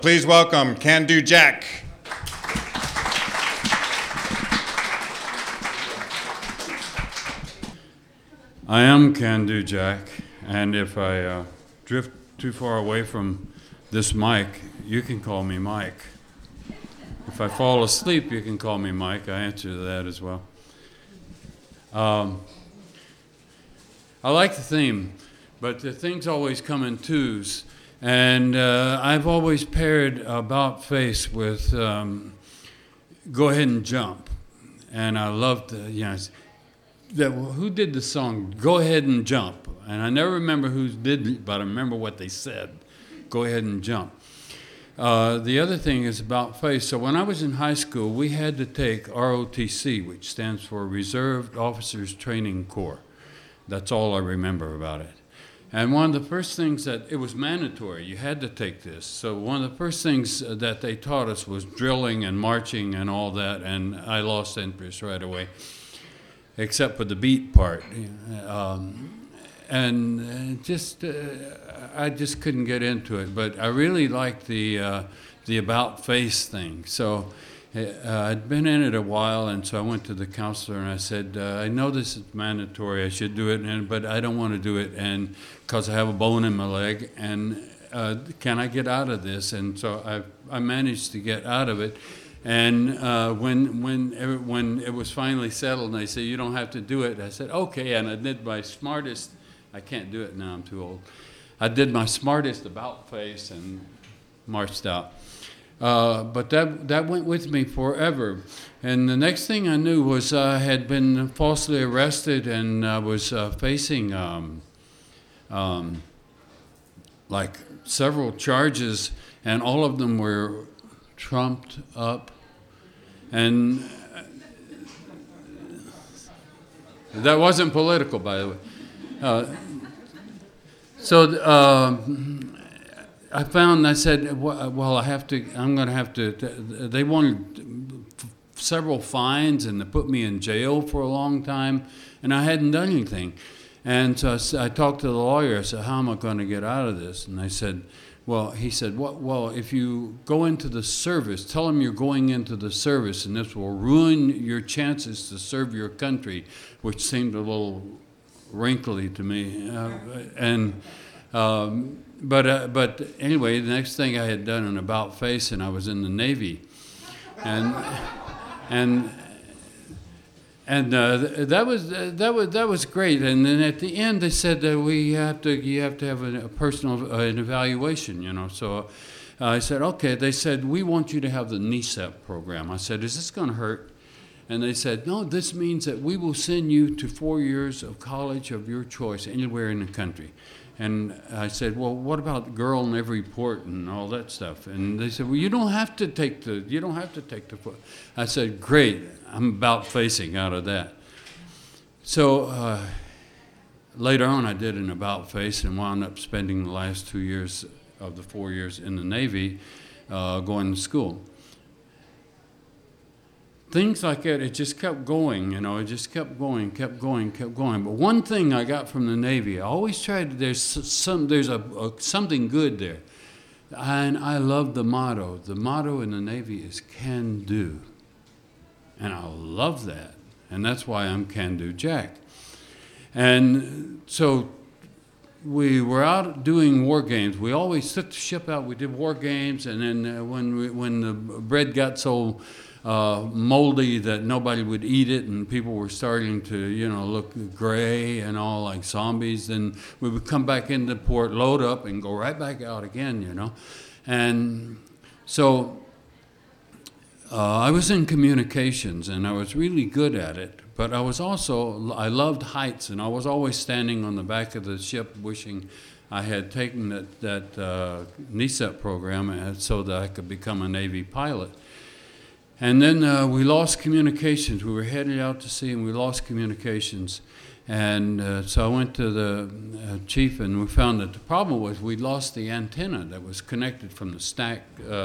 Please welcome Can Do Jack. I am Can Do Jack, and if I drift too far away from this mic, you can call me Mike. If I fall asleep, you can call me Mike. I answer to that as well. I like the theme, but the things always come in twos. And I've always paired About Face with Go Ahead and Jump. And I loved, who did the song Go Ahead and Jump? And I never remember who did it, but I remember what they said. Go ahead and jump. The other thing is About Face. So when I was in high school, we had to take ROTC, which stands for Reserve Officers Training Corps. That's all I remember about it. And one of the first things it was mandatory, you had to take this. So one of the first things that they taught us was drilling and marching and all that, and I lost interest right away, except for the beat part. I just couldn't get into it, but I really liked the About Face thing. So I'd been in it a while, and so I went to the counselor and I said, I know this is mandatory, I should do it, but I don't want to do it, and because I have a bone in my leg, and can I get out of this? And so I managed to get out of it. And when it was finally settled, and they said, you don't have to do it, I said, okay, and I did my smartest, I can't do it now, I'm too old. I did my smartest About Face and marched out. But that went with me forever. And the next thing I knew was I had been falsely arrested, and I was facing like several charges, and all of them were trumped up. And that wasn't political, by the way. I found, I said, well, I'm going to have to, they wanted several fines and they put me in jail for a long time, and I hadn't done anything. And so I talked to the lawyer. I said, how am I going to get out of this? And he said, well, if you go into the service, tell them you're going into the service, and this will ruin your chances to serve your country, which seemed a little wrinkly to me. But anyway, the next thing I had done an About Face, and I was in the Navy, and that was great. And then at the end, they said that you have to have a personal an evaluation, So I said, okay. They said, we want you to have the NESEP program. I said, is this going to hurt? And they said, no, this means that we will send you to 4 years of college of your choice anywhere in the country. And I said, well, what about Girl in Every Port and all that stuff? And they said, well, you don't have to take the. I said, great, I'm About Facing out of that. So later on, I did an About Face and wound up spending the last 2 years of the 4 years in the Navy going to school. Things like that, it just kept going, it just kept going. But one thing I got from the Navy, I always tried, there's something good there. And I love the motto. The motto in the Navy is can do. And I love that. And that's why I'm Can Do Jack. And so we were out doing war games. We always took the ship out, we did war games, and then when the bread got so moldy that nobody would eat it, and people were starting to, look gray and all like zombies, then we would come back into port, load up, and go right back out again, And so I was in communications, and I was really good at it, but I loved heights, and I was always standing on the back of the ship wishing I had taken that NESEP program so that I could become a Navy pilot. And then we lost communications. We were headed out to sea, and we lost communications. And so I went to the chief, and we found that the problem was we'd lost the antenna that was connected from the stack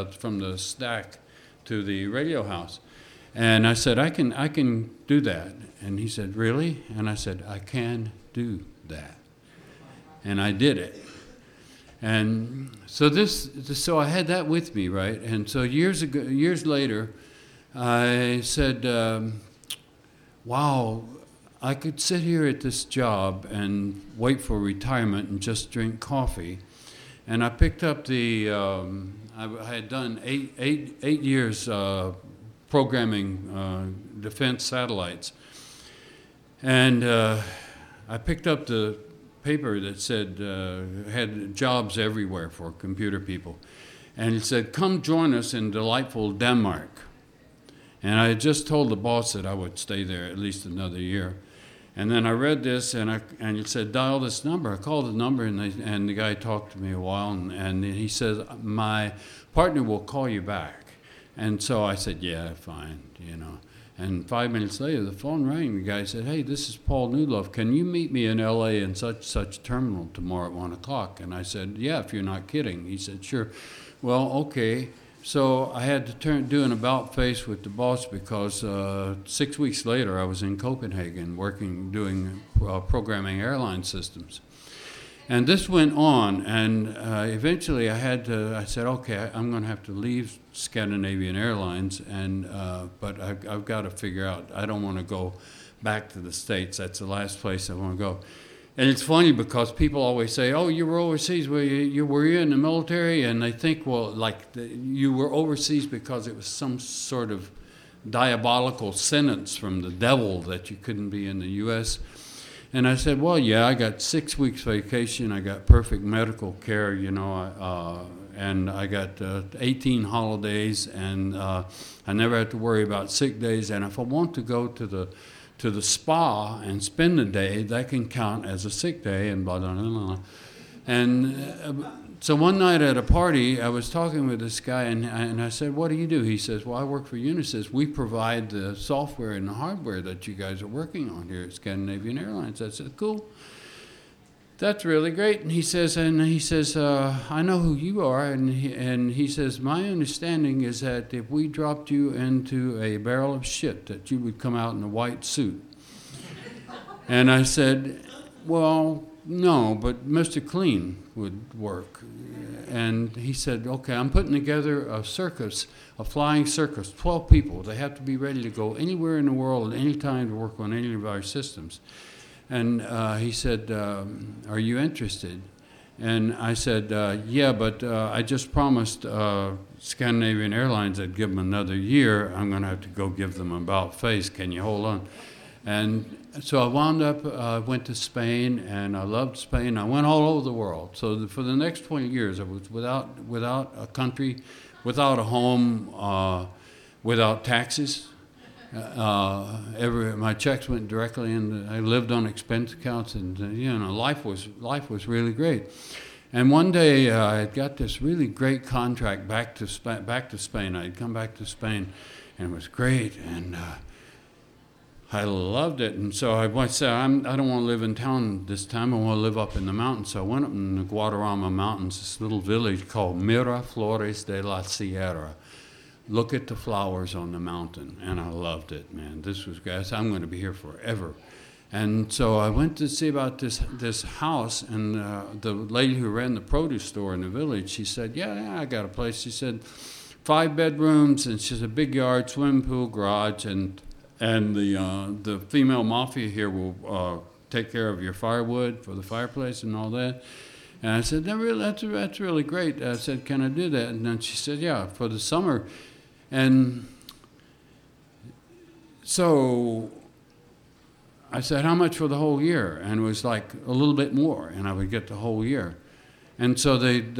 to the radio house. And I said, I can do that. And he said, really? And I said, I can do that. And I did it. And so I had that with me, right? And so years later, I said, wow, I could sit here at this job and wait for retirement and just drink coffee. And I picked up I had done eight years programming defense satellites. And I picked up the paper that said, had jobs everywhere for computer people. And it said, come join us in delightful Denmark. And I had just told the boss that I would stay there at least another year. And then I read this, and it said, dial this number. I called the number, and the guy talked to me a while, and he says, my partner will call you back. And so I said, yeah, fine, And 5 minutes later, the phone rang. The guy said, hey, this is Paul Newlove. Can you meet me in L.A. in such terminal tomorrow at 1 o'clock? And I said, yeah, if you're not kidding. He said, sure. Well, okay. So I had to do an about face with the boss because 6 weeks later, I was in Copenhagen doing programming airline systems. And this went on, and eventually I said, okay, I'm going to have to leave Scandinavian Airlines, but I've got to figure out, I don't want to go back to the States. That's the last place I want to go. And it's funny because people always say, oh, you were overseas, were you in the military? And they think, well, you were overseas because it was some sort of diabolical sentence from the devil that you couldn't be in the U.S., and I said, well, yeah, I got 6 weeks vacation. I got perfect medical care, and I got 18 holidays, and I never had to worry about sick days. And if I want to go to the spa and spend the day, that can count as a sick day, and blah, blah, blah, blah. And so one night at a party, I was talking with this guy, and I said, what do you do? He says, well, I work for Unisys. We provide the software and the hardware that you guys are working on here at Scandinavian Airlines. I said, cool. That's really great. And he says, I know who you are. And he says, my understanding is that if we dropped you into a barrel of shit, that you would come out in a white suit. And I said, well, no, but Mr. Clean would work. And he said, okay, I'm putting together a flying circus, 12 people. They have to be ready to go anywhere in the world at any time to work on any of our systems. And he said, are you interested? And I said, yeah, but I just promised Scandinavian Airlines I'd give them another year. I'm going to have to go give them about face. Can you hold on? And so I wound up, went to Spain, and I loved Spain. I went all over the world. So for the next 20 years, I was without a country, without a home, without taxes. My checks went directly in. I lived on expense accounts, and life was really great. And one day I got this really great contract back to Spain. I'd come back to Spain, and it was great, and I loved it. And so I said, I don't want to live in town this time. I want to live up in the mountains. So I went up in the Guadarrama Mountains, this little village called Miraflores de la Sierra. Look at the flowers on the mountain. And I loved it, man. This was great. I'm going to be here forever. And so I went to see about this house, and the lady who ran the produce store in the village, she said, yeah, I got a place. She said, 5 bedrooms, and she said, a big yard, swimming pool, garage, and the female mafia here will take care of your firewood for the fireplace and all that. And I said, that's really great. I said, can I do that? And then she said, yeah, for the summer. And so I said, how much for the whole year? And it was like a little bit more, and I would get the whole year. And so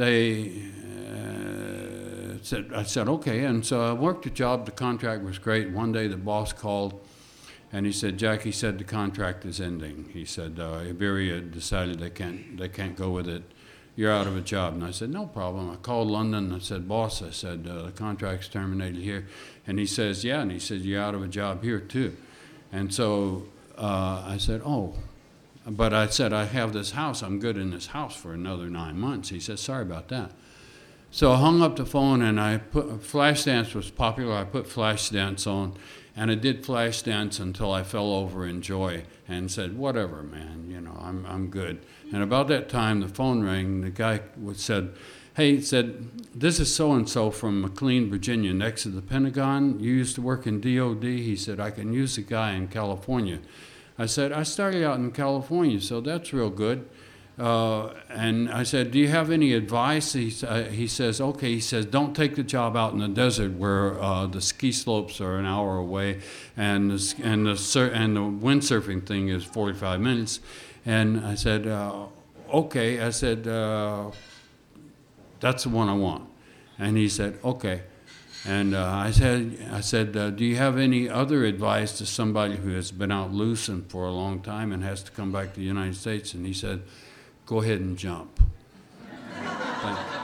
I said, okay. And so I worked the job. The contract was great. One day the boss called, and he said, Jack, he said, the contract is ending. He said, Iberia decided they can't go with it. You're out of a job. And I said, no problem. I called London. I said, boss, I said, the contract's terminated here. And he says, yeah. And he said, you're out of a job here too. And so I said, oh. But I said, I have this house. I'm good in this house for another 9 months. He said, sorry about that. So I hung up the phone, and I put Flashdance was popular. I put Flashdance on, And I did flash dance until I fell over in joy and said, whatever, man, I'm good. And about that time, the phone rang. The guy said, hey, he said, this is so-and-so from McLean, Virginia, next to the Pentagon. You used to work in DOD? He said, I can use the guy in California. I said, I started out in California, so that's real good. And I said, do you have any advice? He says, okay. He says, don't take the job out in the desert where the ski slopes are an hour away and the windsurfing thing is 45 minutes. And I said, okay. I said, that's the one I want. And he said, okay. And I said, do you have any other advice to somebody who has been out loosing for a long time and has to come back to the United States? And he said, go ahead and jump. Thank you.